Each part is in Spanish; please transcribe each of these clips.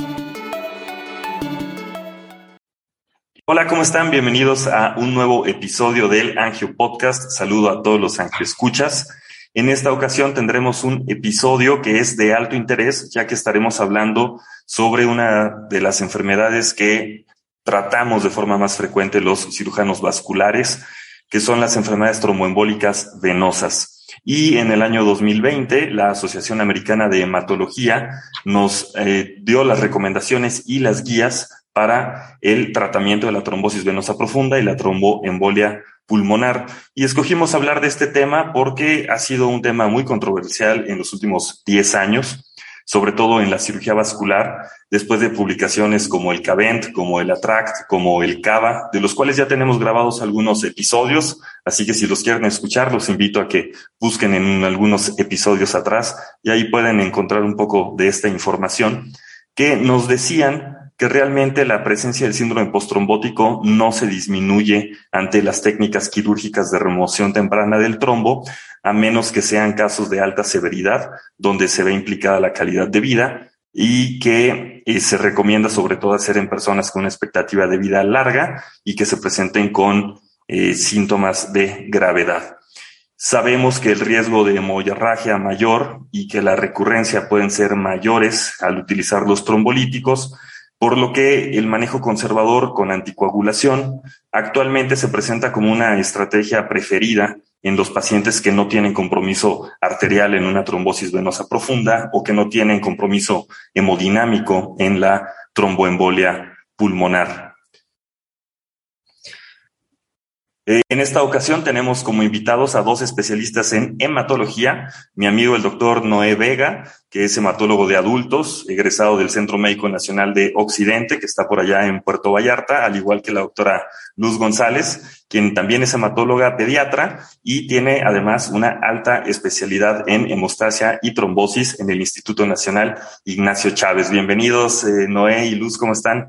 Hola, ¿cómo están? Bienvenidos a un nuevo episodio del Angio Podcast. Saludo a todos los angioescuchas. En esta ocasión tendremos un episodio que es de alto interés, ya que estaremos hablando sobre una de las enfermedades que tratamos de forma más frecuente los cirujanos vasculares, que son las enfermedades tromboembólicas venosas. Y en el año 2020, la Asociación Americana de Hematología nos dio las recomendaciones y las guías para el tratamiento de la trombosis venosa profunda y la tromboembolia pulmonar. Y escogimos hablar de este tema porque ha sido un tema muy controversial en los últimos 10 años, sobre todo en la cirugía vascular, después de publicaciones como el CAVENT, como el ATTRACT, como el CAVA, de los cuales ya tenemos grabados algunos episodios, así que si los quieren escuchar, los invito a que busquen en algunos episodios atrás y ahí pueden encontrar un poco de esta información que nos decían que realmente la presencia del síndrome postrombótico no se disminuye ante las técnicas quirúrgicas de remoción temprana del trombo, a menos que sean casos de alta severidad, donde se ve implicada la calidad de vida y que se recomienda sobre todo hacer en personas con una expectativa de vida larga y que se presenten con síntomas de gravedad. Sabemos que el riesgo de hemorragia mayor y que la recurrencia pueden ser mayores al utilizar los trombolíticos, por lo que el manejo conservador con anticoagulación actualmente se presenta como una estrategia preferida en los pacientes que no tienen compromiso arterial en una trombosis venosa profunda o que no tienen compromiso hemodinámico en la tromboembolia pulmonar. En esta ocasión tenemos como invitados a dos especialistas en hematología, mi amigo el doctor Noé Vega, que es hematólogo de adultos, egresado del Centro Médico Nacional de Occidente, que está por allá en Puerto Vallarta, al igual que la doctora Luz González, quien también es hematóloga pediatra y tiene además una alta especialidad en hemostasia y trombosis en el Instituto Nacional Ignacio Chávez. Bienvenidos, Noé y Luz, ¿cómo están?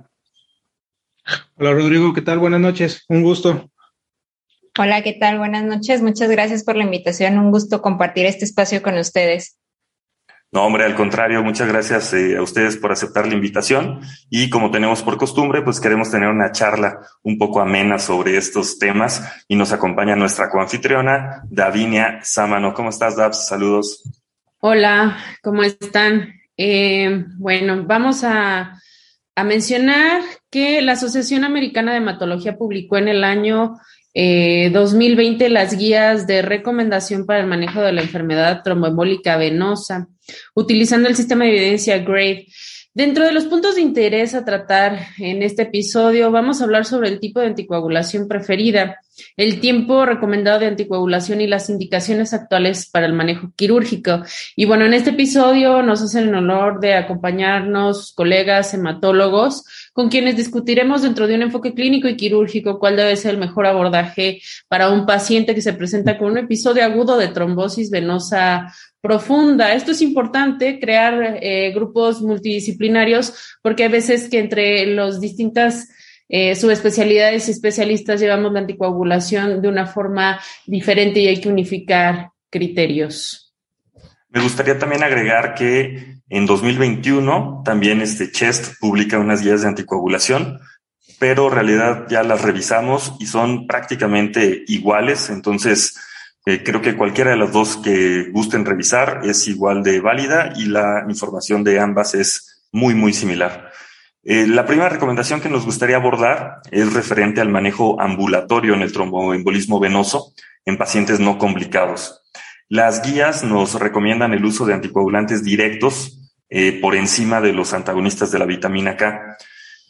Hola Rodrigo, ¿qué tal? Buenas noches, un gusto. Hola, ¿qué tal? Buenas noches. Muchas gracias por la invitación. Un gusto compartir este espacio con ustedes. No, hombre, al contrario, muchas gracias a ustedes por aceptar la invitación y como tenemos por costumbre, pues queremos tener una charla un poco amena sobre estos temas y nos acompaña nuestra coanfitriona, Davinia Sámano. ¿Cómo estás, Dabs? Saludos. Hola, ¿cómo están? Bueno, vamos a mencionar que la Asociación Americana de Hematología publicó en el año 2020 las guías de recomendación para el manejo de la enfermedad tromboembólica venosa, utilizando el sistema de evidencia GRADE. Dentro de los puntos de interés a tratar en este episodio, vamos a hablar sobre el tipo de anticoagulación preferida, el tiempo recomendado de anticoagulación y las indicaciones actuales para el manejo quirúrgico. Y bueno, en este episodio nos hacen el honor de acompañarnos colegas hematólogos con quienes discutiremos dentro de un enfoque clínico y quirúrgico cuál debe ser el mejor abordaje para un paciente que se presenta con un episodio agudo de trombosis venosa profunda. Esto es importante, crear grupos multidisciplinarios, porque hay veces que entre los distintas subespecialidades y especialistas llevamos la anticoagulación de una forma diferente y hay que unificar criterios. Me gustaría también agregar que en 2021 también CHEST publica unas guías de anticoagulación, pero en realidad ya las revisamos y son prácticamente iguales, entonces creo que cualquiera de las dos que gusten revisar es igual de válida y la información de ambas es muy, muy similar. La primera recomendación que nos gustaría abordar es referente al manejo ambulatorio en el tromboembolismo venoso en pacientes no complicados. Las guías nos recomiendan el uso de anticoagulantes directos por encima de los antagonistas de la vitamina K.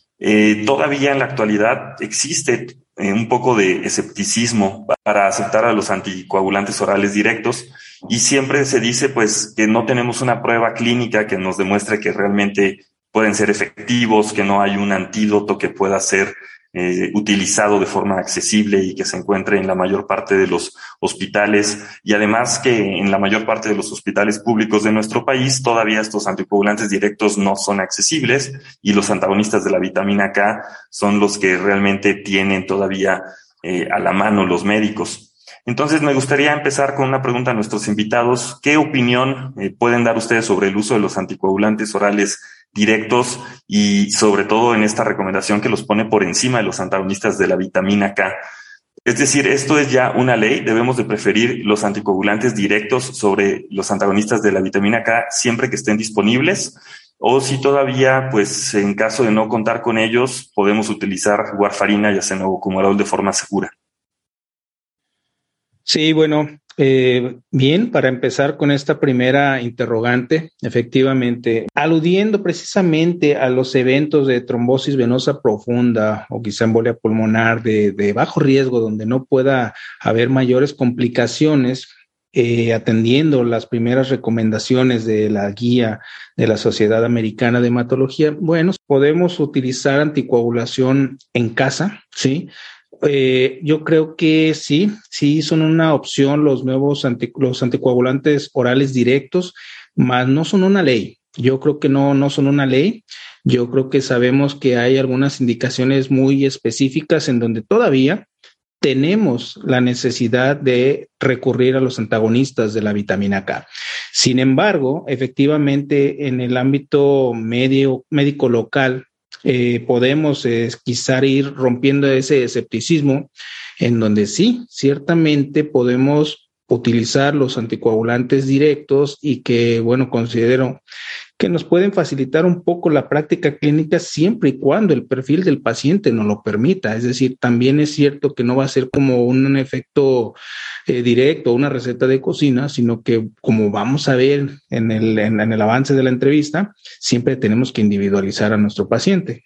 Todavía en la actualidad existe un poco de escepticismo para aceptar a los anticoagulantes orales directos y siempre se dice pues que no tenemos una prueba clínica que nos demuestre que realmente pueden ser efectivos, que no hay un antídoto que pueda ser utilizado de forma accesible y que se encuentre en la mayor parte de los hospitales y además que en la mayor parte de los hospitales públicos de nuestro país todavía estos anticoagulantes directos no son accesibles y los antagonistas de la vitamina K son los que realmente tienen todavía a la mano los médicos. Entonces me gustaría empezar con una pregunta a nuestros invitados. ¿Qué opinión pueden dar ustedes sobre el uso de los anticoagulantes orales directos y sobre todo en esta recomendación que los pone por encima de los antagonistas de la vitamina K. Es decir, esto es ya una ley, debemos de preferir los anticoagulantes directos sobre los antagonistas de la vitamina K siempre que estén disponibles, o si todavía, pues en caso de no contar con ellos, podemos utilizar warfarina y acenococumarol de forma segura. Sí, bueno, bien, para empezar con esta primera interrogante, efectivamente, aludiendo precisamente a los eventos de trombosis venosa profunda o quizá embolia pulmonar de bajo riesgo, donde no pueda haber mayores complicaciones, atendiendo las primeras recomendaciones de la guía de la Sociedad Americana de Hematología, bueno, podemos utilizar anticoagulación en casa, ¿sí? Yo creo que sí son una opción los nuevos los anticoagulantes orales directos, mas no son una ley. Yo creo que no son una ley. Yo creo que sabemos que hay algunas indicaciones muy específicas en donde todavía tenemos la necesidad de recurrir a los antagonistas de la vitamina K. Sin embargo, efectivamente, en el ámbito médico local, podemos quizá ir rompiendo ese escepticismo en donde sí, ciertamente podemos utilizar los anticoagulantes directos y que, bueno, considero que nos pueden facilitar un poco la práctica clínica siempre y cuando el perfil del paciente nos lo permita. Es decir, también es cierto que no va a ser como un efecto directo, una receta de cocina, sino que como vamos a ver en el avance de la entrevista, siempre tenemos que individualizar a nuestro paciente.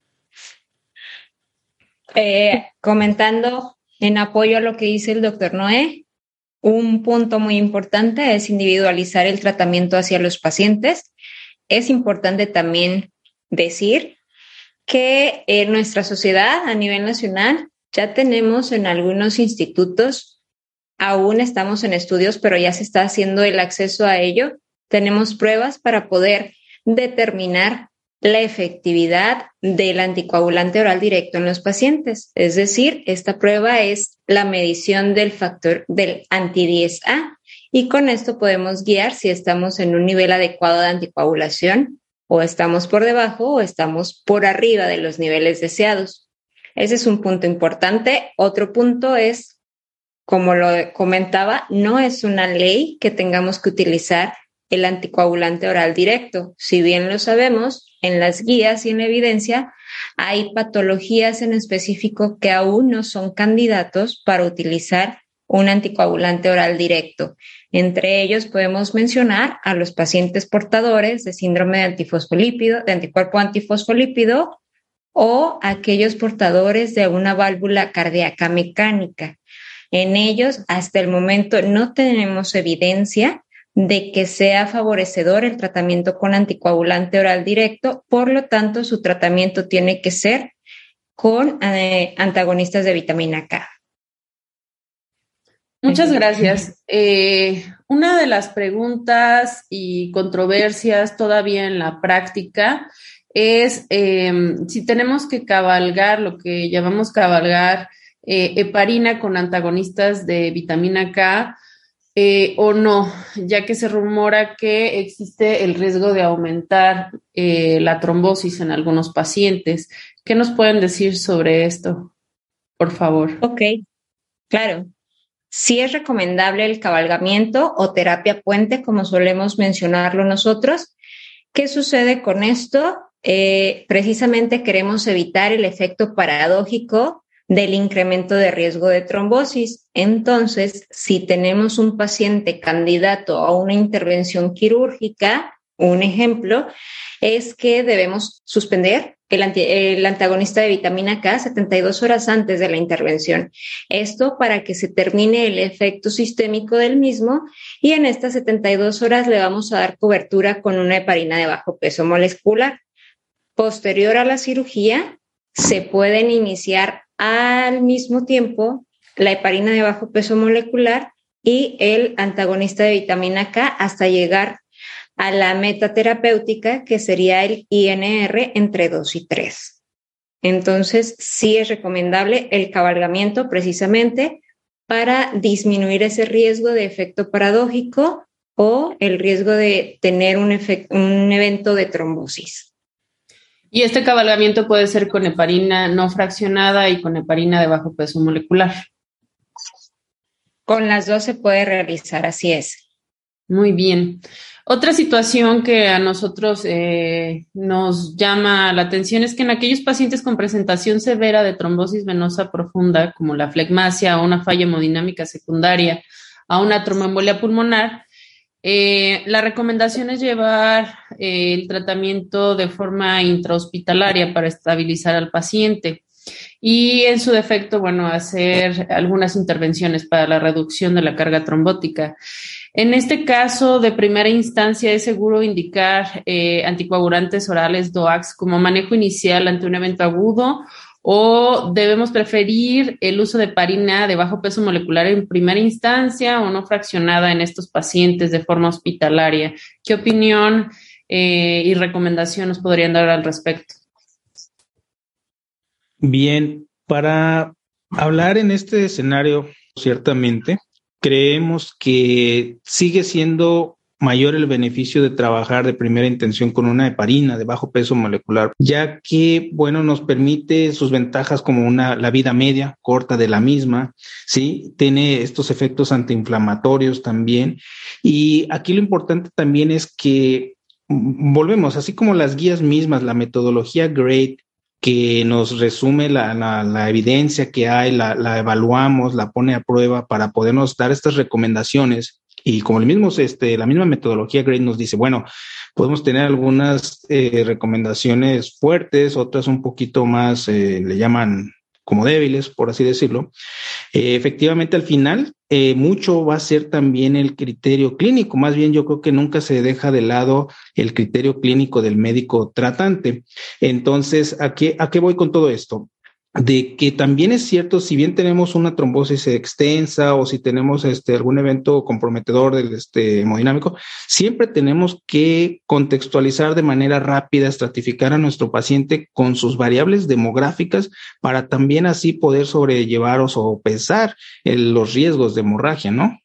Comentando en apoyo a lo que dice el doctor Noé, un punto muy importante es individualizar el tratamiento hacia los pacientes. Es importante también decir que en nuestra sociedad a nivel nacional ya tenemos en algunos institutos, aún estamos en estudios, pero ya se está haciendo el acceso a ello. Tenemos pruebas para poder determinar la efectividad del anticoagulante oral directo en los pacientes. Es decir, esta prueba es la medición del factor del anti-10A y con esto podemos guiar si estamos en un nivel adecuado de anticoagulación o estamos por debajo o estamos por arriba de los niveles deseados. Ese es un punto importante. Otro punto es, como lo comentaba, no es una ley que tengamos que utilizar el anticoagulante oral directo. Si bien lo sabemos, en las guías y en la evidencia hay patologías en específico que aún no son candidatos para utilizar un anticoagulante oral directo. Entre ellos podemos mencionar a los pacientes portadores de síndrome de antifosfolípido, de anticuerpo antifosfolípido, o aquellos portadores de una válvula cardíaca mecánica. En ellos, hasta el momento, no tenemos evidencia de que sea favorecedor el tratamiento con anticoagulante oral directo, por lo tanto, su tratamiento tiene que ser con antagonistas de vitamina K. Muchas gracias. Una de las preguntas y controversias todavía en la práctica es si tenemos que cabalgar, lo que llamamos cabalgar, heparina con antagonistas de vitamina K o no, ya que se rumora que existe el riesgo de aumentar la trombosis en algunos pacientes. ¿Qué nos pueden decir sobre esto, por favor? Ok, claro. Sí es recomendable el cabalgamiento o terapia puente, como solemos mencionarlo nosotros. ¿Qué sucede con esto? Precisamente queremos evitar el efecto paradójico del incremento de riesgo de trombosis. Entonces, si tenemos un paciente candidato a una intervención quirúrgica, un ejemplo es que debemos suspender el antagonista de vitamina K 72 horas antes de la intervención. Esto para que se termine el efecto sistémico del mismo y en estas 72 horas le vamos a dar cobertura con una heparina de bajo peso molecular. Posterior a la cirugía, se pueden iniciar al mismo tiempo la heparina de bajo peso molecular y el antagonista de vitamina K hasta llegar a la meta terapéutica, que sería el INR entre 2 y 3. Entonces, sí es recomendable el cabalgamiento precisamente para disminuir ese riesgo de efecto paradójico o el riesgo de tener un evento de trombosis. Y este cabalgamiento puede ser con heparina no fraccionada y con heparina de bajo peso molecular. Con las dos se puede realizar, así es. Muy bien. Otra situación que a nosotros nos llama la atención es que en aquellos pacientes con presentación severa de trombosis venosa profunda, como la flegmasia o una falla hemodinámica secundaria a una tromboembolia pulmonar, la recomendación es llevar el tratamiento de forma intrahospitalaria para estabilizar al paciente y en su defecto, bueno, hacer algunas intervenciones para la reducción de la carga trombótica. En este caso, de primera instancia, es seguro indicar anticoagulantes orales DOACs como manejo inicial ante un evento agudo, o debemos preferir el uso de heparina de bajo peso molecular en primera instancia o no fraccionada en estos pacientes de forma hospitalaria. ¿Qué opinión y recomendación nos podrían dar al respecto? Bien, para hablar en este escenario, ciertamente, creemos que sigue siendo mayor el beneficio de trabajar de primera intención con una heparina de bajo peso molecular, ya que, bueno, nos permite sus ventajas como la vida media corta de la misma, ¿sí? Tiene estos efectos antiinflamatorios también. Y aquí lo importante también es que volvemos, así como las guías mismas, la metodología GRADE, que nos resume la evidencia que hay, la evaluamos, la pone a prueba para podernos dar estas recomendaciones. Y como la misma metodología GRADE nos dice, bueno, podemos tener algunas recomendaciones fuertes, otras un poquito más, le llaman como débiles, por así decirlo. Efectivamente, al final, mucho va a ser también el criterio clínico. Más bien, yo creo que nunca se deja de lado el criterio clínico del médico tratante. Entonces, ¿a qué voy con todo esto? De que también es cierto, si bien tenemos una trombosis extensa o si tenemos algún evento comprometedor del hemodinámico, siempre tenemos que contextualizar de manera rápida, estratificar a nuestro paciente con sus variables demográficas para también así poder sobrellevar o sopesar los riesgos de hemorragia, ¿no?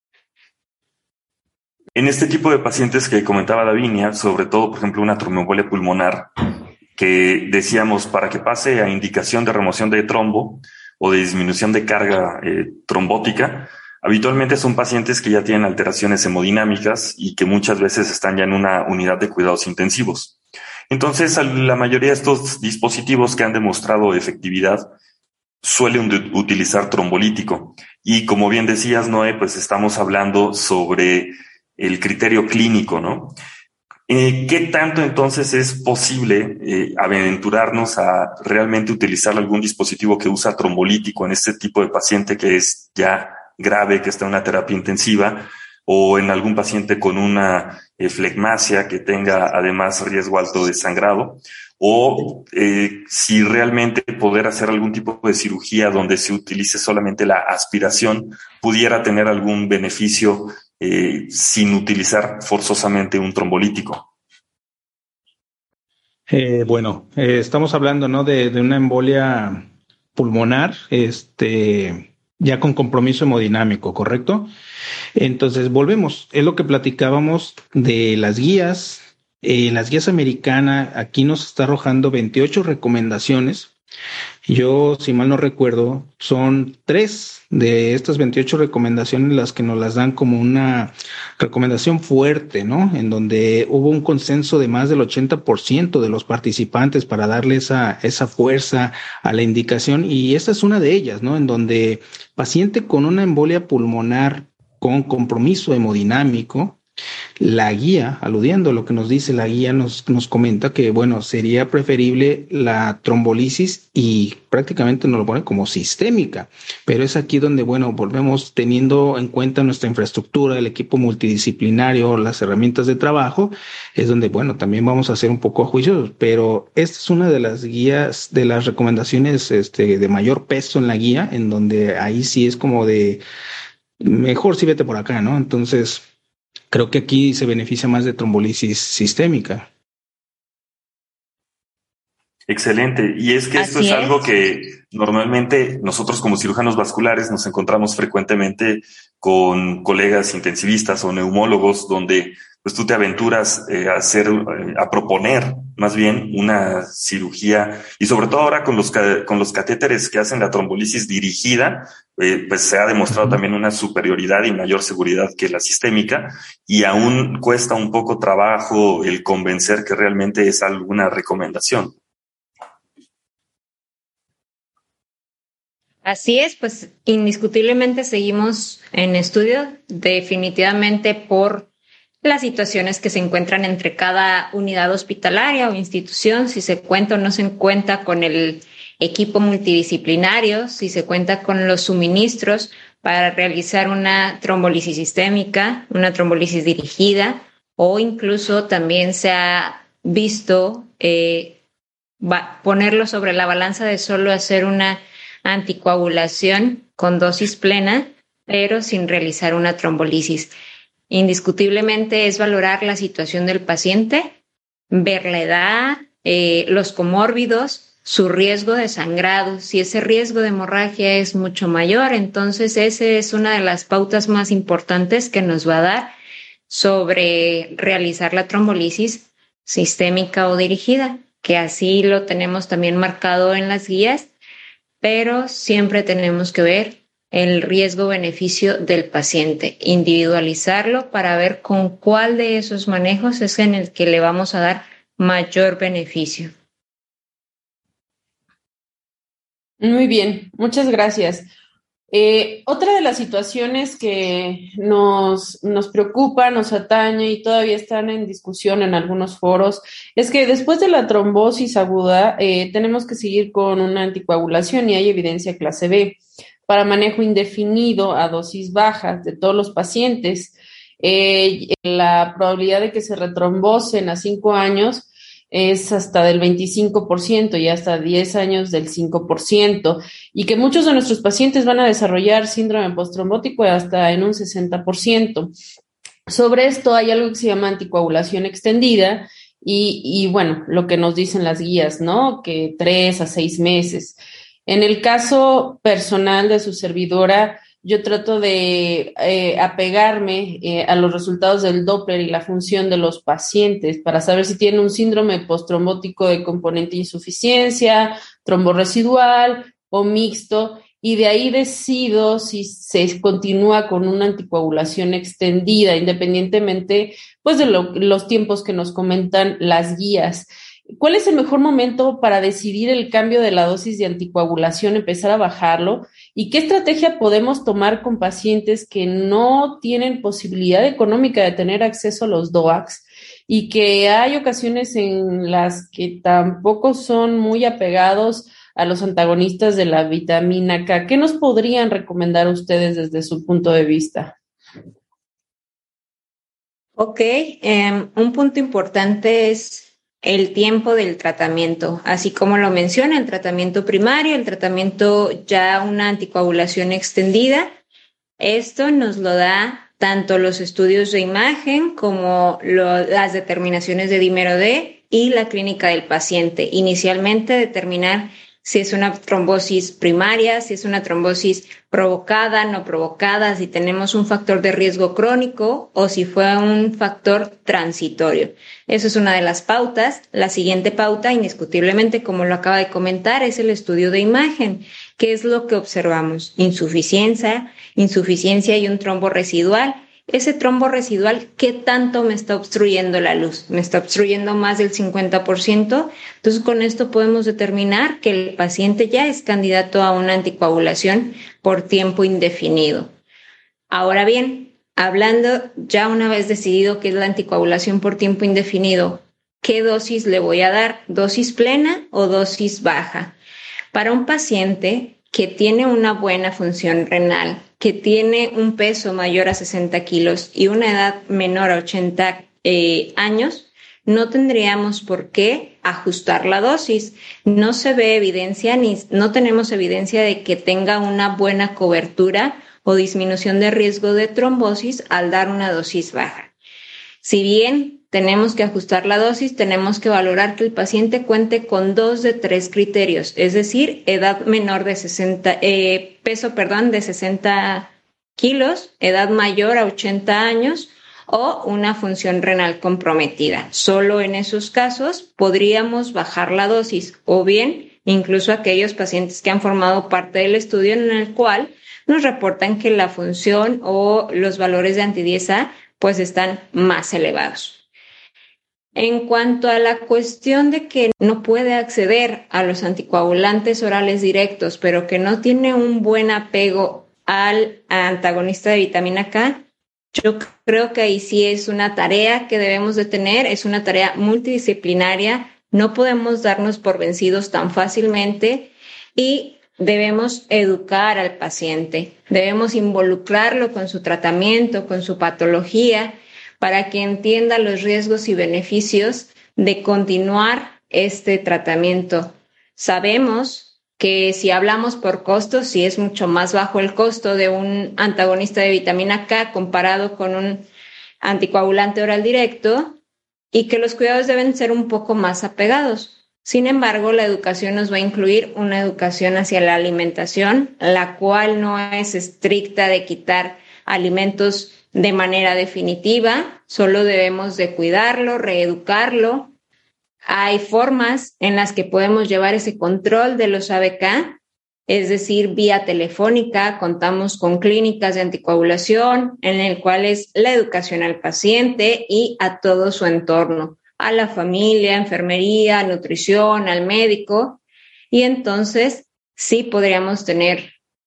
En este tipo de pacientes que comentaba Davinia, sobre todo, por ejemplo, una tromboembolia pulmonar, que decíamos para que pase a indicación de remoción de trombo o de disminución de carga trombótica, habitualmente son pacientes que ya tienen alteraciones hemodinámicas y que muchas veces están ya en una unidad de cuidados intensivos. Entonces, la mayoría de estos dispositivos que han demostrado efectividad suelen utilizar trombolítico. Y como bien decías, Noé, pues estamos hablando sobre el criterio clínico, ¿no? ¿Qué tanto entonces es posible aventurarnos a realmente utilizar algún dispositivo que usa trombolítico en este tipo de paciente que es ya grave, que está en una terapia intensiva, o en algún paciente con una flegmasia que tenga además riesgo alto de sangrado? O si realmente poder hacer algún tipo de cirugía donde se utilice solamente la aspiración pudiera tener algún beneficio sin utilizar forzosamente un trombolítico. Estamos hablando, ¿no? de una embolia pulmonar, ya con compromiso hemodinámico, ¿correcto? Entonces, volvemos. Es lo que platicábamos de las guías. Las guías americanas aquí nos está arrojando 28 recomendaciones. Yo, si mal no recuerdo, son 3 de estas 28 recomendaciones las que nos las dan como una recomendación fuerte, ¿no? En donde hubo un consenso de más del 80% de los participantes para darle esa fuerza a la indicación. Y esta es una de ellas, ¿no? En donde paciente con una embolia pulmonar con compromiso hemodinámico, la guía, aludiendo a lo que nos dice la guía, nos comenta que, bueno, sería preferible la trombolisis y prácticamente nos lo pone como sistémica, pero es aquí donde, bueno, volvemos teniendo en cuenta nuestra infraestructura, el equipo multidisciplinario, las herramientas de trabajo, es donde, bueno, también vamos a hacer un poco juiciosos, pero esta es una de las guías, de las recomendaciones de mayor peso en la guía, en donde ahí sí es como de, mejor sí vete por acá, ¿no? Entonces, creo que aquí se beneficia más de trombolisis sistémica. Excelente. Y es que esto es algo que normalmente nosotros como cirujanos vasculares nos encontramos frecuentemente con colegas intensivistas o neumólogos donde pues tú te aventuras a proponer más bien una cirugía, y sobre todo ahora con los catéteres que hacen la trombolisis dirigida, pues se ha demostrado también una superioridad y mayor seguridad que la sistémica, y aún cuesta un poco trabajo el convencer que realmente es alguna recomendación. Así es, pues indiscutiblemente seguimos en estudio, definitivamente por las situaciones que se encuentran entre cada unidad hospitalaria o institución, si se cuenta o no se cuenta con el equipo multidisciplinario, si se cuenta con los suministros para realizar una trombolisis sistémica, una trombolisis dirigida, o incluso también se ha visto ponerlo sobre la balanza de solo hacer una anticoagulación con dosis plena, pero sin realizar una trombolisis. Indiscutiblemente es valorar la situación del paciente, ver la edad, los comórbidos, su riesgo de sangrado. Si ese riesgo de hemorragia es mucho mayor, entonces esa es una de las pautas más importantes que nos va a dar sobre realizar la trombolisis sistémica o dirigida, que así lo tenemos también marcado en las guías, pero siempre tenemos que ver el riesgo-beneficio del paciente, individualizarlo para ver con cuál de esos manejos es en el que le vamos a dar mayor beneficio. Muy bien, muchas gracias. Otra de las situaciones que nos preocupa, nos atañe y todavía están en discusión en algunos foros es que después de la trombosis aguda tenemos que seguir con una anticoagulación y hay evidencia clase B para manejo indefinido a dosis bajas de todos los pacientes. La probabilidad de que se retrombosen a 5 años es hasta del 25% y hasta 10 años del 5%, y que muchos de nuestros pacientes van a desarrollar síndrome postrombótico hasta en un 60%. Sobre esto hay algo que se llama anticoagulación extendida y bueno, lo que nos dicen las guías, ¿no? Que 3 a 6 meses. En el caso personal de su servidora, yo trato de apegarme a los resultados del Doppler y la función de los pacientes para saber si tienen un síndrome postrombótico de componente insuficiencia, tromboresidual o mixto, y de ahí decido si se continúa con una anticoagulación extendida, independientemente pues de los tiempos que nos comentan las guías. ¿Cuál es el mejor momento para decidir el cambio de la dosis de anticoagulación, empezar a bajarlo? ¿Y qué estrategia podemos tomar con pacientes que no tienen posibilidad económica de tener acceso a los DOACs y que hay ocasiones en las que tampoco son muy apegados a los antagonistas de la vitamina K? ¿Qué nos podrían recomendar ustedes desde su punto de vista? Ok, un punto importante es el tiempo del tratamiento, así como lo menciona, el tratamiento primario, el tratamiento ya una anticoagulación extendida. Esto nos lo da tanto los estudios de imagen como las determinaciones de dímero D y la clínica del paciente. Inicialmente determinar si es una trombosis primaria, si es una trombosis provocada, no provocada, si tenemos un factor de riesgo crónico o si fue un factor transitorio. Eso es una de las pautas. La siguiente pauta, indiscutiblemente, como lo acaba de comentar, es el estudio de imagen. ¿Qué es lo que observamos? Insuficiencia y un trombo residual. Ese trombo residual, ¿qué tanto me está obstruyendo la luz? ¿Me está obstruyendo más del 50%? Entonces, con esto podemos determinar que el paciente ya es candidato a una anticoagulación por tiempo indefinido. Ahora bien, hablando ya una vez decidido que es la anticoagulación por tiempo indefinido, ¿qué dosis le voy a dar? ¿Dosis plena o dosis baja? Para un paciente que tiene una buena función renal, que tiene un peso mayor a 60 kilos y una edad menor a 80 años, no tendríamos por qué ajustar la dosis. No se ve evidencia no tenemos evidencia de que tenga una buena cobertura o disminución de riesgo de trombosis al dar una dosis baja. Si bien tenemos que ajustar la dosis, tenemos que valorar que el paciente cuente con 2 de 3 criterios, es decir, edad menor de 60, peso de 60 kilos, edad mayor a 80 años o una función renal comprometida. Solo en esos casos podríamos bajar la dosis, o bien incluso aquellos pacientes que han formado parte del estudio en el cual nos reportan que la función o los valores de anti-10A pues están más elevados. En cuanto a la cuestión de que no puede acceder a los anticoagulantes orales directos, pero que no tiene un buen apego al antagonista de vitamina K, yo creo que ahí sí es una tarea que debemos de tener, es una tarea multidisciplinaria, no podemos darnos por vencidos tan fácilmente y debemos educar al paciente, debemos involucrarlo con su tratamiento, con su patología, para que entienda los riesgos y beneficios de continuar este tratamiento. Sabemos que si hablamos por costos, sí es mucho más bajo el costo de un antagonista de vitamina K comparado con un anticoagulante oral directo y que los cuidados deben ser un poco más apegados. Sin embargo, la educación nos va a incluir una educación hacia la alimentación, la cual no es estricta de quitar alimentos de manera definitiva, solo debemos de cuidarlo, reeducarlo. Hay formas en las que podemos llevar ese control de los ABK, es decir, vía telefónica, contamos con clínicas de anticoagulación en el cual es la educación al paciente y a todo su entorno, a la familia, enfermería, nutrición, al médico, y entonces sí podríamos tener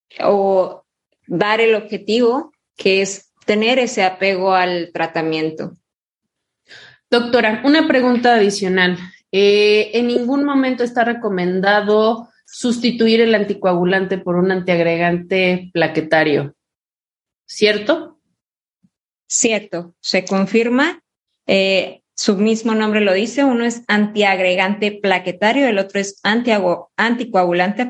o dar el objetivo que es tener ese apego al tratamiento. Doctora, una pregunta adicional. En ningún momento está recomendado sustituir el anticoagulante por un antiagregante plaquetario, ¿cierto? Cierto, se confirma. Su mismo nombre lo dice, uno es antiagregante plaquetario, el otro es anticoagulante.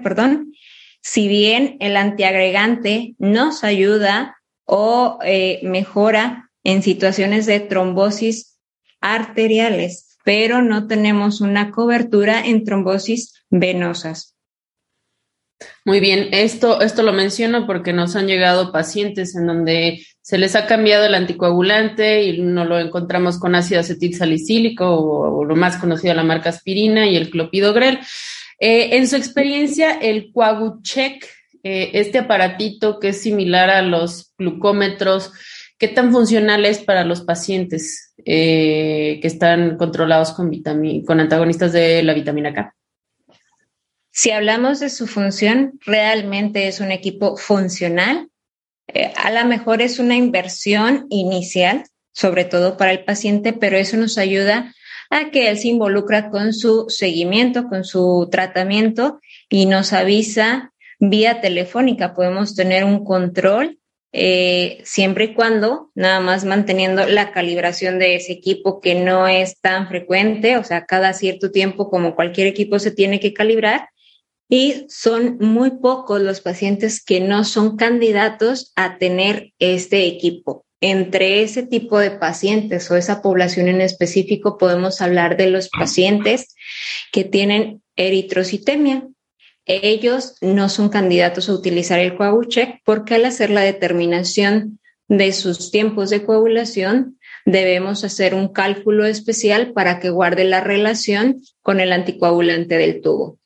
Si bien el antiagregante nos ayuda o mejora en situaciones de trombosis arteriales, pero no tenemos una cobertura en trombosis venosas. Muy bien, esto lo menciono porque nos han llegado pacientes en donde se les ha cambiado el anticoagulante y no lo encontramos con ácido acetilsalicílico o lo más conocido, la marca aspirina y el clopidogrel. En su experiencia, el CoaguCheck, este aparatito que es similar a los glucómetros, ¿qué tan funcional es para los pacientes que están controlados con antagonistas de la vitamina K? Si hablamos de su función, realmente es un equipo funcional. A lo mejor es una inversión inicial, sobre todo para el paciente, pero eso nos ayuda a que él se involucra con su seguimiento, con su tratamiento y nos avisa vía telefónica. Podemos tener un control siempre y cuando nada más manteniendo la calibración de ese equipo, que no es tan frecuente, o sea, cada cierto tiempo, como cualquier equipo, se tiene que calibrar. Y son muy pocos los pacientes que no son candidatos a tener este equipo. Entre ese tipo de pacientes o esa población en específico podemos hablar de los pacientes que tienen eritrocitemia. Ellos no son candidatos a utilizar el CoaguCheck porque al hacer la determinación de sus tiempos de coagulación debemos hacer un cálculo especial para que guarde la relación con el anticoagulante del tubo.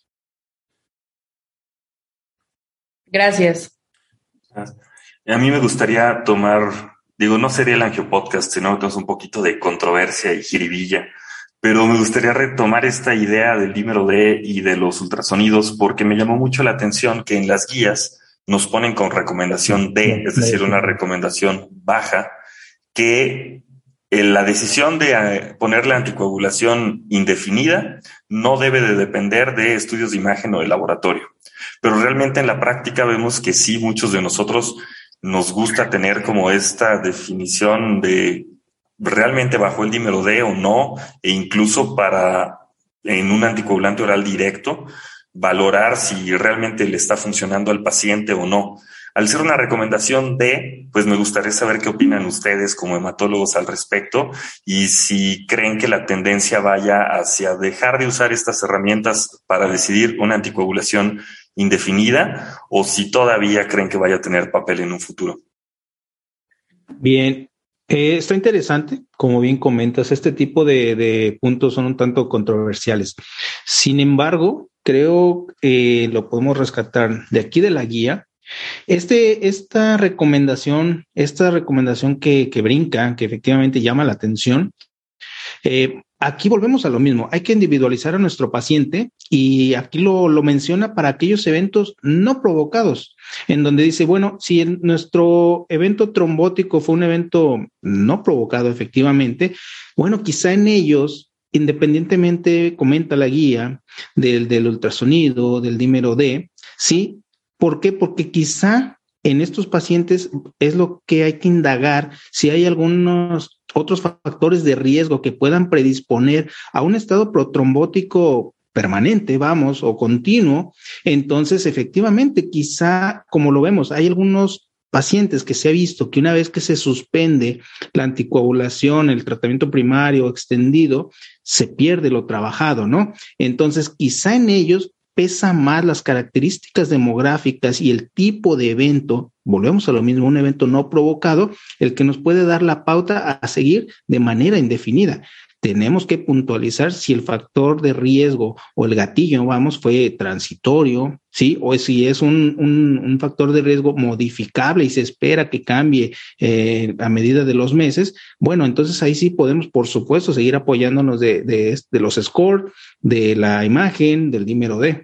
Gracias. A mí me gustaría tomar, no sería el Angiopodcast, sino que es un poquito de controversia y jiribilla, pero me gustaría retomar esta idea del dímero D y de los ultrasonidos, porque me llamó mucho la atención que en las guías nos ponen con recomendación D, es decir, una recomendación baja, que la decisión de poner la anticoagulación indefinida no debe de depender de estudios de imagen o de laboratorio. Pero realmente en la práctica vemos que sí, muchos de nosotros nos gusta tener como esta definición de realmente bajó el dímero D o no, e incluso para en un anticoagulante oral directo valorar si realmente le está funcionando al paciente o no. Al ser una recomendación D, pues me gustaría saber qué opinan ustedes como hematólogos al respecto y si creen que la tendencia vaya hacia dejar de usar estas herramientas para decidir una anticoagulación indefinida o si todavía creen que vaya a tener papel en un futuro. Bien, Está interesante, como bien comentas, este tipo de puntos son un tanto controversiales. Sin embargo, creo que lo podemos rescatar de aquí de la guía. Esta recomendación que brinca, que efectivamente llama la atención, aquí volvemos a lo mismo, hay que individualizar a nuestro paciente y aquí lo menciona para aquellos eventos no provocados, en donde dice, bueno, si nuestro evento trombótico fue un evento no provocado efectivamente, bueno, quizá en ellos, independientemente, comenta la guía del ultrasonido, del dímero D, ¿sí? ¿Por qué? Porque quizá en estos pacientes es lo que hay que indagar si hay algunos otros factores de riesgo que puedan predisponer a un estado protrombótico permanente, vamos, o continuo. Entonces, efectivamente, quizá, como lo vemos, hay algunos pacientes que se ha visto que una vez que se suspende la anticoagulación, el tratamiento primario extendido, se pierde lo trabajado, ¿no? Entonces, quizá en ellos pesa más las características demográficas y el tipo de evento, volvemos a lo mismo, un evento no provocado, el que nos puede dar la pauta a seguir de manera indefinida. Tenemos que puntualizar si el factor de riesgo o el gatillo, vamos, fue transitorio, ¿sí? O si es un factor de riesgo modificable y se espera que cambie a medida de los meses. Bueno, entonces ahí sí podemos, por supuesto, seguir apoyándonos de los scores, de la imagen, del dímero D.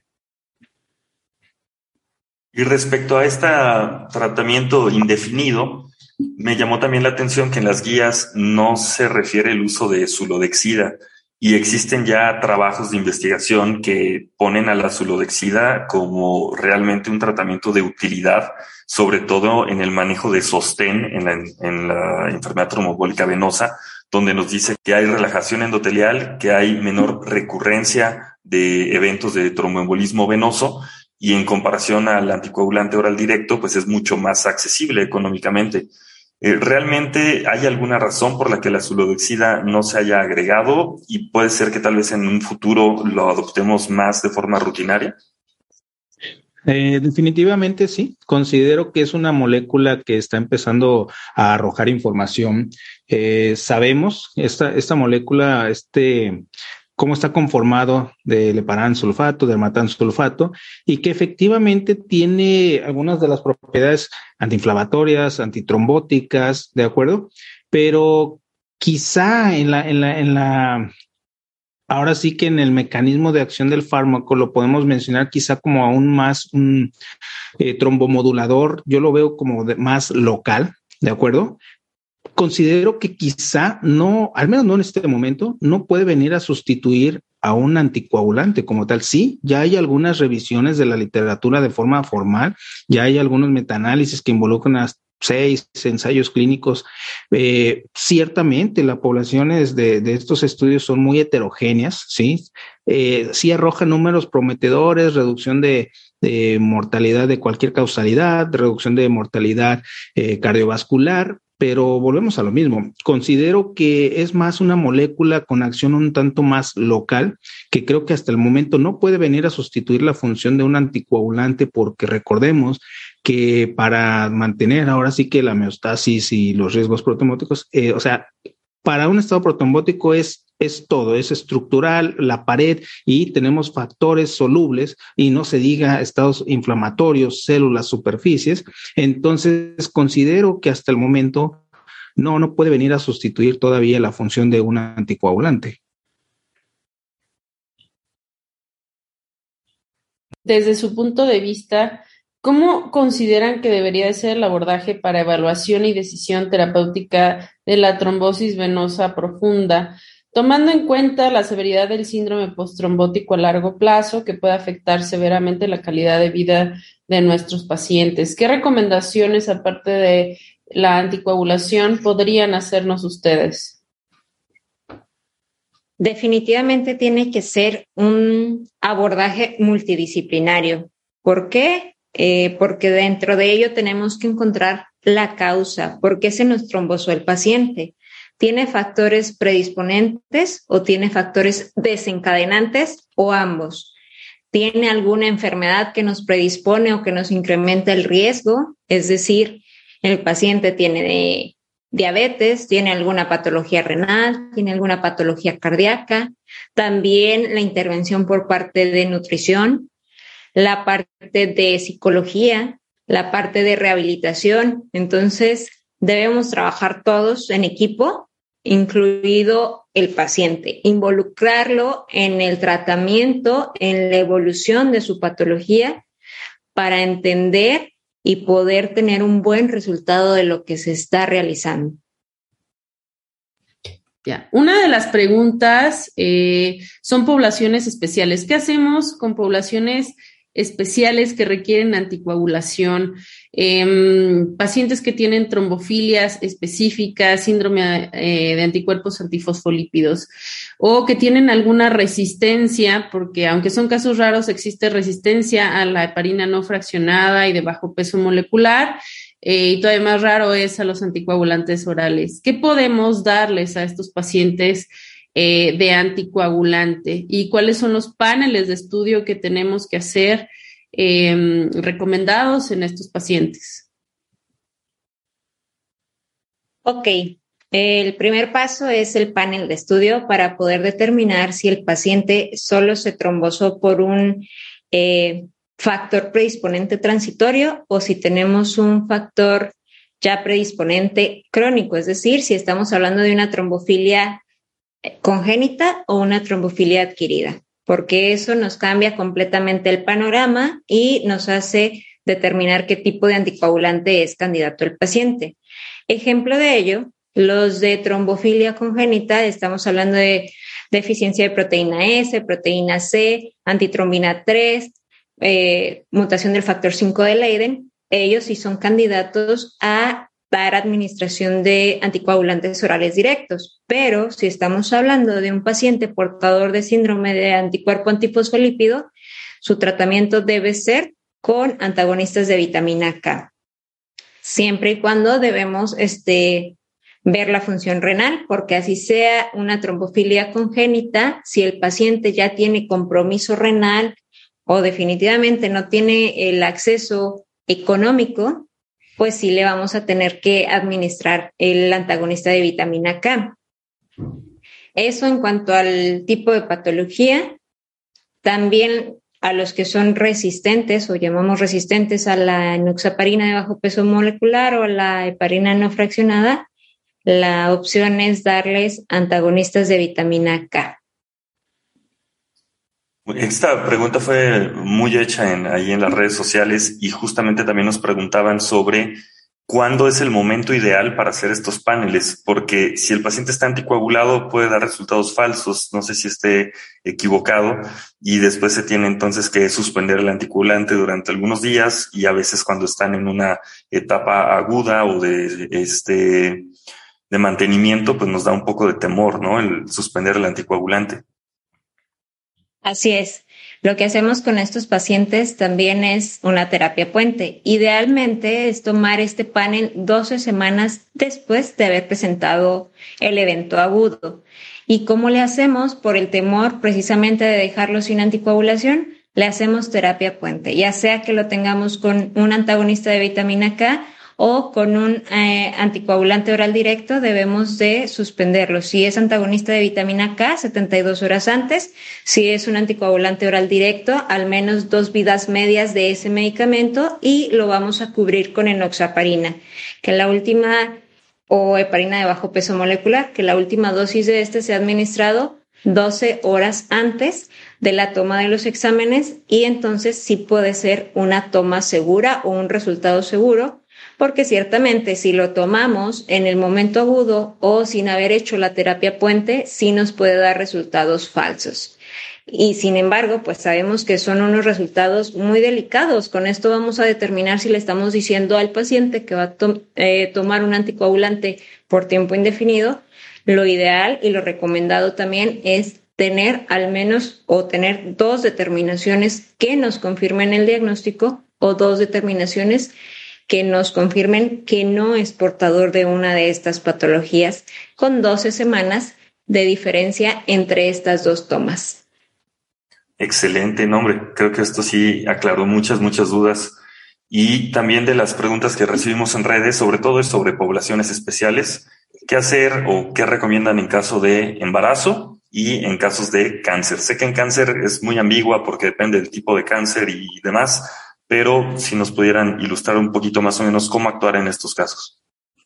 Y respecto a este tratamiento indefinido, me llamó también la atención que en las guías no se refiere el uso de sulodexida y existen ya trabajos de investigación que ponen a la sulodexida como realmente un tratamiento de utilidad, sobre todo en el manejo de sostén en la enfermedad trombólica venosa, donde nos dice que hay relajación endotelial, que hay menor recurrencia de eventos de tromboembolismo venoso, y en comparación al anticoagulante oral directo, pues es mucho más accesible económicamente. ¿Realmente hay alguna razón por la que la sulodexida no se haya agregado y puede ser que tal vez en un futuro lo adoptemos más de forma rutinaria? Definitivamente sí, considero que es una molécula que está empezando a arrojar información. Sabemos esta molécula, cómo está conformado de leparán sulfato, de hermatán sulfato, y que efectivamente tiene algunas de las propiedades antiinflamatorias, antitrombóticas, ¿de acuerdo? Pero quizá ahora sí que en el mecanismo de acción del fármaco lo podemos mencionar quizá como aún más un trombomodulador, yo lo veo como más local, ¿de acuerdo? Considero que quizá no, al menos no en este momento, no puede venir a sustituir a un anticoagulante como tal. Sí, ya hay algunas revisiones de la literatura de forma formal, ya hay algunos metaanálisis que involucran a 6 ensayos clínicos. Ciertamente, las poblaciones de estos estudios son muy heterogéneas, ¿sí? Sí arrojan números prometedores, reducción de mortalidad de cualquier causalidad, reducción de mortalidad cardiovascular, pero volvemos a lo mismo. Considero que es más una molécula con acción un tanto más local, que creo que hasta el momento no puede venir a sustituir la función de un anticoagulante, porque recordemos que para mantener ahora sí que la homeostasis y los riesgos protrombóticos, o sea, para un estado protrombótico es todo, es estructural, la pared, y tenemos factores solubles, y no se diga estados inflamatorios, células, superficies. Entonces, considero que hasta el momento no puede venir a sustituir todavía la función de un anticoagulante. Desde su punto de vista, ¿cómo consideran que debería de ser el abordaje para evaluación y decisión terapéutica de la trombosis venosa profunda, tomando en cuenta la severidad del síndrome postrombótico a largo plazo que puede afectar severamente la calidad de vida de nuestros pacientes? ¿Qué recomendaciones, aparte de la anticoagulación, podrían hacernos ustedes? Definitivamente tiene que ser un abordaje multidisciplinario. ¿Por qué? Porque dentro de ello tenemos que encontrar la causa. ¿Por qué se nos trombosó el paciente? ¿Tiene factores predisponentes o tiene factores desencadenantes o ambos? ¿Tiene alguna enfermedad que nos predispone o que nos incrementa el riesgo? Es decir, el paciente tiene diabetes, tiene alguna patología renal, tiene alguna patología cardíaca, también la intervención por parte de nutrición, la parte de psicología, la parte de rehabilitación. Entonces, debemos trabajar todos en equipo, incluido el paciente, involucrarlo en el tratamiento, en la evolución de su patología para entender y poder tener un buen resultado de lo que se está realizando. Ya. Una de las preguntas son poblaciones especiales. ¿Qué hacemos con poblaciones especiales que requieren anticoagulación? Pacientes que tienen trombofilias específicas, síndrome de anticuerpos antifosfolípidos, o que tienen alguna resistencia, porque aunque son casos raros, existe resistencia a la heparina no fraccionada y de bajo peso molecular, y todavía más raro es a los anticoagulantes orales. ¿Qué podemos darles a estos pacientes de anticoagulante? ¿Y cuáles son los paneles de estudio que tenemos que hacer recomendados en estos pacientes? Ok, el primer paso es el panel de estudio para poder determinar si el paciente solo se trombosó por un factor predisponente transitorio o si tenemos un factor ya predisponente crónico, es decir, si estamos hablando de una trombofilia congénita o una trombofilia adquirida, porque eso nos cambia completamente el panorama y nos hace determinar qué tipo de anticoagulante es candidato el paciente. Ejemplo de ello, los de trombofilia congénita, estamos hablando de deficiencia de proteína S, proteína C, antitrombina 3, mutación del factor 5 de Leiden. Ellos sí son candidatos a dar administración de anticoagulantes orales directos, pero si estamos hablando de un paciente portador de síndrome de anticuerpo antifosfolípido, su tratamiento debe ser con antagonistas de vitamina K, siempre y cuando debemos ver la función renal, porque así sea una trombofilia congénita, si el paciente ya tiene compromiso renal o definitivamente no tiene el acceso económico, pues sí le vamos a tener que administrar el antagonista de vitamina K. Eso en cuanto al tipo de patología. También a los que son resistentes o llamamos resistentes a la enoxaparina de bajo peso molecular o a la heparina no fraccionada, la opción es darles antagonistas de vitamina K. Esta pregunta fue muy hecha ahí en las redes sociales y justamente también nos preguntaban sobre cuándo es el momento ideal para hacer estos paneles, porque si el paciente está anticoagulado puede dar resultados falsos, no sé si esté equivocado, y después se tiene entonces que suspender el anticoagulante durante algunos días y a veces cuando están en una etapa aguda o de mantenimiento, pues nos da un poco de temor, ¿no? El suspender el anticoagulante. Así es. Lo que hacemos con estos pacientes también es una terapia puente. Idealmente es tomar este panel 12 semanas después de haber presentado el evento agudo. ¿Y cómo le hacemos? Por el temor precisamente de dejarlo sin anticoagulación, le hacemos terapia puente, ya sea que lo tengamos con un antagonista de vitamina K o con un anticoagulante oral directo, debemos de suspenderlo. Si es antagonista de vitamina K, 72 horas antes. Si es un anticoagulante oral directo, al menos 2 vidas medias de ese medicamento, y lo vamos a cubrir con enoxaparina, que la última, o heparina de bajo peso molecular, que la última dosis de se ha administrado 12 horas antes de la toma de los exámenes, y entonces sí puede ser una toma segura o un resultado seguro, porque ciertamente si lo tomamos en el momento agudo o sin haber hecho la terapia puente, sí nos puede dar resultados falsos. Y sin embargo, pues sabemos que son unos resultados muy delicados. Con esto vamos a determinar si le estamos diciendo al paciente que va a tomar un anticoagulante por tiempo indefinido. Lo ideal y lo recomendado también es tener al menos o tener 2 determinaciones que nos confirmen el diagnóstico o 2 determinaciones que nos confirmen que no es portador de una de estas patologías, con 12 semanas de diferencia entre estas 2 tomas. Excelente, nombre. Creo que esto sí aclaró muchas dudas y también de las preguntas que recibimos en redes, sobre todo es sobre poblaciones especiales, qué hacer o qué recomiendan en caso de embarazo y en casos de cáncer. Sé que en cáncer es muy ambigua porque depende del tipo de cáncer y demás, pero si nos pudieran ilustrar un poquito más o menos cómo actuar en estos casos.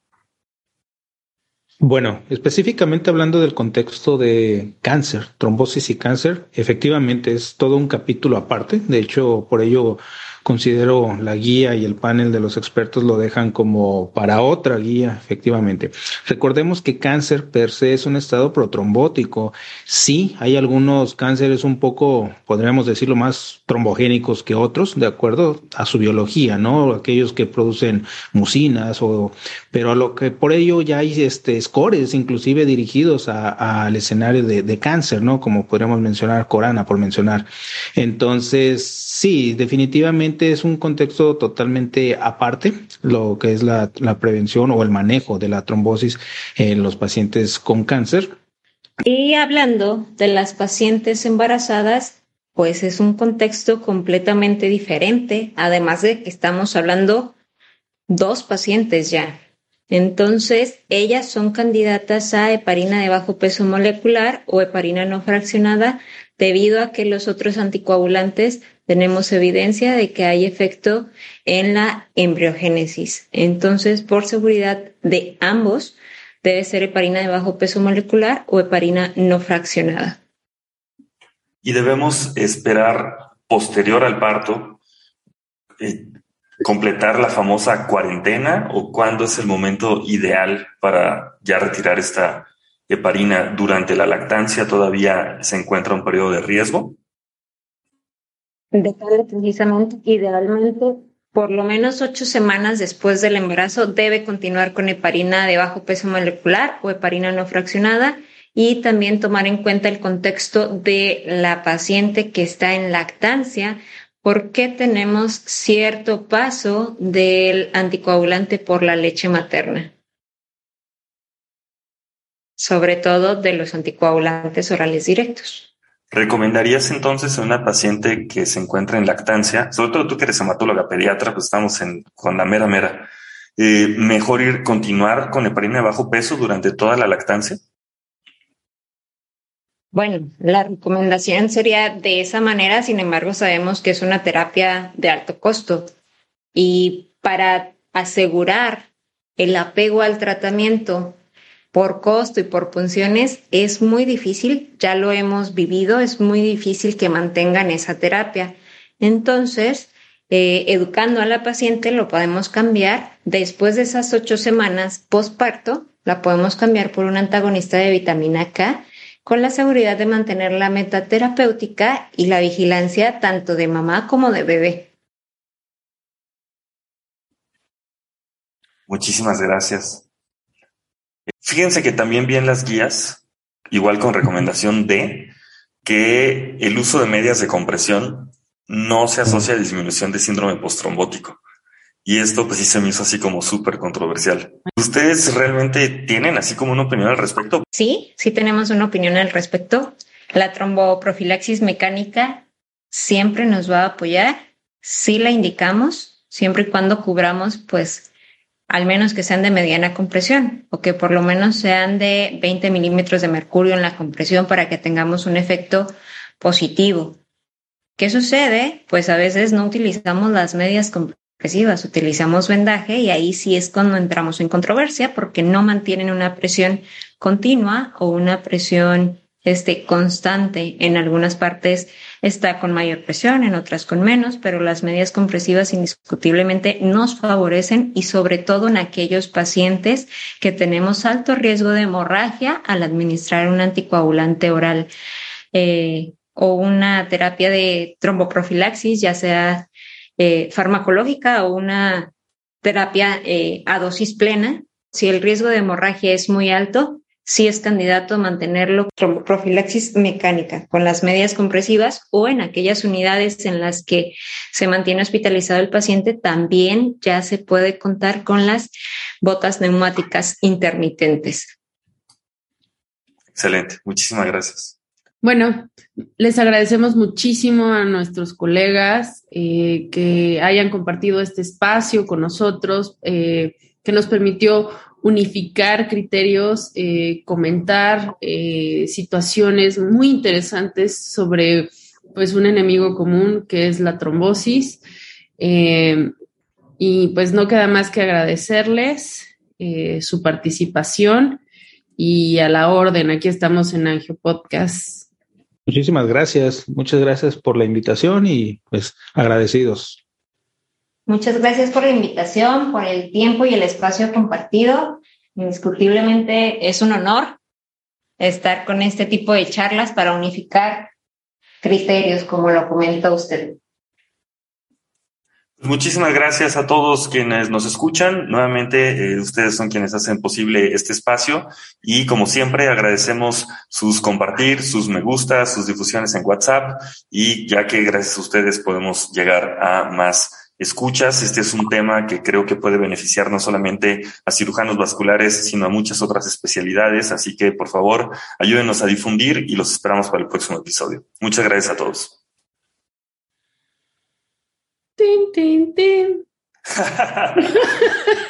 Bueno, específicamente hablando del contexto de cáncer, trombosis y cáncer, efectivamente es todo un capítulo aparte. De hecho, por ello considero la guía y el panel de los expertos lo dejan como para otra guía, efectivamente. Recordemos que cáncer per se es un estado protrombótico. Sí, hay algunos cánceres un poco, podríamos decirlo, más trombogénicos que otros, de acuerdo a su biología, ¿no? Aquellos que producen mucinas pero a lo que por ello ya hay scores inclusive dirigidos al escenario de cáncer, ¿no? Como podríamos mencionar Corana, por mencionar. Entonces, sí, definitivamente es un contexto totalmente aparte, lo que es la prevención o el manejo de la trombosis en los pacientes con cáncer. Y hablando de las pacientes embarazadas, pues es un contexto completamente diferente, además de que estamos hablando dos pacientes ya. Entonces, ellas son candidatas a heparina de bajo peso molecular o heparina no fraccionada debido a que los otros anticoagulantes tenemos evidencia de que hay efecto en la embriogénesis. Entonces, por seguridad de ambos, debe ser heparina de bajo peso molecular o heparina no fraccionada. Y debemos esperar posterior al parto, completar la famosa cuarentena, o cuándo es el momento ideal para ya retirar esta heparina. ¿Durante la lactancia todavía se encuentra un periodo de riesgo? Depende precisamente, idealmente, por lo menos 8 semanas después del embarazo debe continuar con heparina de bajo peso molecular o heparina no fraccionada, y también tomar en cuenta el contexto de la paciente que está en lactancia, porque tenemos cierto paso del anticoagulante por la leche materna, sobre todo de los anticoagulantes orales directos. ¿Recomendarías entonces a una paciente que se encuentra en lactancia, sobre todo tú que eres hematóloga pediatra, pues estamos con la mera, mejor continuar con heparina de bajo peso durante toda la lactancia? Bueno, la recomendación sería de esa manera. Sin embargo, sabemos que es una terapia de alto costo, y para asegurar el apego al tratamiento por costo y por funciones es muy difícil, ya lo hemos vivido, es muy difícil que mantengan esa terapia. Entonces, educando a la paciente lo podemos cambiar después de esas 8 semanas postparto, la podemos cambiar por un antagonista de vitamina K, con la seguridad de mantener la meta terapéutica y la vigilancia tanto de mamá como de bebé. Muchísimas gracias. Fíjense que también vi en las guías, igual con recomendación D, que el uso de medias de compresión no se asocia a disminución de síndrome postrombótico. Y esto pues sí se me hizo así como súper controversial. ¿Ustedes realmente tienen así como una opinión al respecto? Sí tenemos una opinión al respecto. La tromboprofilaxis mecánica siempre nos va a apoyar. Sí la indicamos, siempre y cuando cubramos, pues, al menos que sean de mediana compresión, o que por lo menos sean de 20 milímetros de mercurio en la compresión para que tengamos un efecto positivo. ¿Qué sucede? Pues a veces no utilizamos las medias compresivas, utilizamos vendaje, y ahí sí es cuando entramos en controversia porque no mantienen una presión continua o una presión constante. En algunas partes está con mayor presión, en otras con menos, pero las medias compresivas indiscutiblemente nos favorecen, y sobre todo en aquellos pacientes que tenemos alto riesgo de hemorragia al administrar un anticoagulante oral o una terapia de tromboprofilaxis, ya sea farmacológica o una terapia a dosis plena. Si el riesgo de hemorragia es muy alto, sí es candidato a mantenerlo tromboprofilaxis mecánica con las medias compresivas, o en aquellas unidades en las que se mantiene hospitalizado el paciente, también ya se puede contar con las botas neumáticas intermitentes. Excelente, muchísimas gracias. Bueno, Les agradecemos muchísimo a nuestros colegas que hayan compartido este espacio con nosotros, que nos permitió unificar criterios, comentar situaciones muy interesantes sobre pues un enemigo común que es la trombosis. Y pues no queda más que agradecerles su participación y a la orden. Aquí estamos en Angio Podcast. Muchísimas gracias. Muchas gracias por la invitación y pues agradecidos. Muchas gracias por la invitación, por el tiempo y el espacio compartido. Indiscutiblemente es un honor estar con este tipo de charlas para unificar criterios, como lo comenta usted. Muchísimas gracias a todos quienes nos escuchan. Nuevamente, ustedes son quienes hacen posible este espacio y como siempre agradecemos sus compartir, sus me gusta, sus difusiones en WhatsApp y ya que gracias a ustedes podemos llegar a más escuchas. Este es un tema que creo que puede beneficiar no solamente a cirujanos vasculares, sino a muchas otras especialidades. Así que, por favor, ayúdenos a difundir y los esperamos para el próximo episodio. Muchas gracias a todos. Tin, tin, tin.